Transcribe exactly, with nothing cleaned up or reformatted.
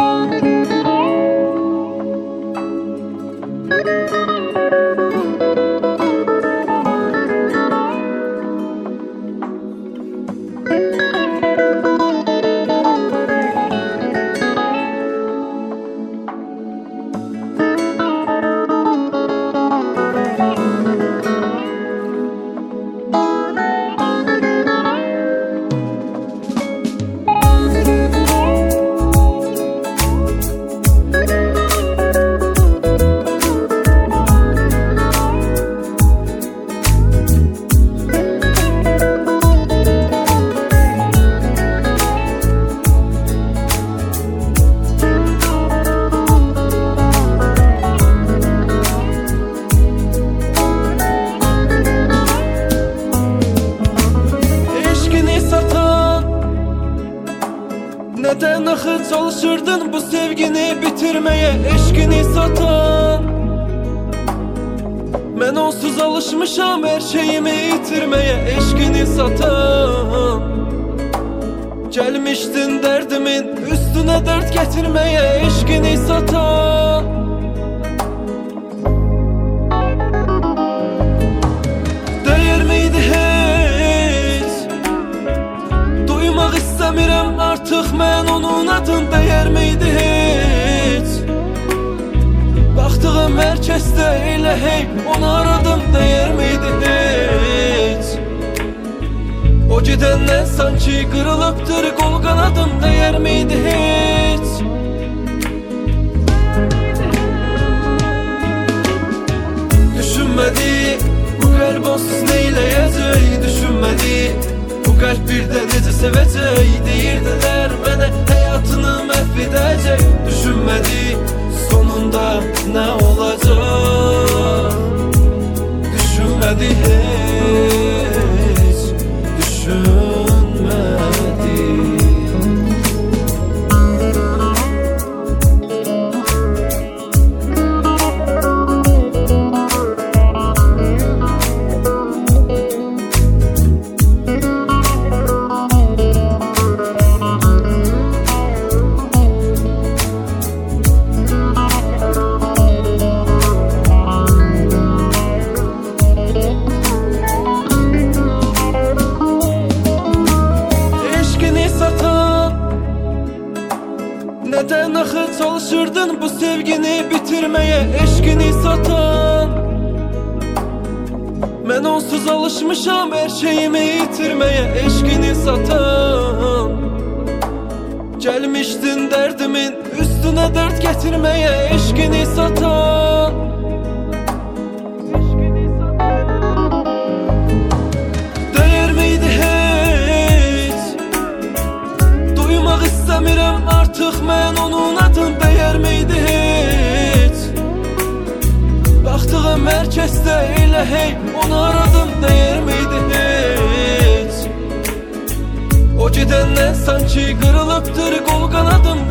Neden axı çalışırdın bu sevgini bitirmeye, eşkini satan? Ben onsuz alışmışam her şeyimi yitirmeye, eşkini satan. Gelmiştin derdimin üstüne dert getirmeye, eşkini satan. Değer miydi hiç? Duymak istemiyorum artık ben onun adın, değer miydi hiç? Baktığım herkeste elə hey onu aradım, değer miydi hiç? O gidenden sanki kırılıptır kol kanadım, değer miydi hiç? Düşünmedi bu kalp onsuz neyleyecek, düşünmedi bu kalp birden necə sevecek. Deyirdiler mənə hayatını mahvedecek, düşünmedi sonunda ne olacak. Düşünmedi hiç, düşünmedi. Neden axı çalışırdın bu sevgini bitirmeye, eşkini satan? Ben onsuz alışmışam her şeyimi yitirmeye, eşkini satan. Gelmiştin derdimin üstüne dert getirmeye, eşkini satan. Değer miydi hiç? Duymak istemiyorum artık ben onun adın, değer miydi hiç? Baktığım herkeste elə hey onu aradım, değer miydi hiç? O gidenden sanki kırılıptır kol kanadım,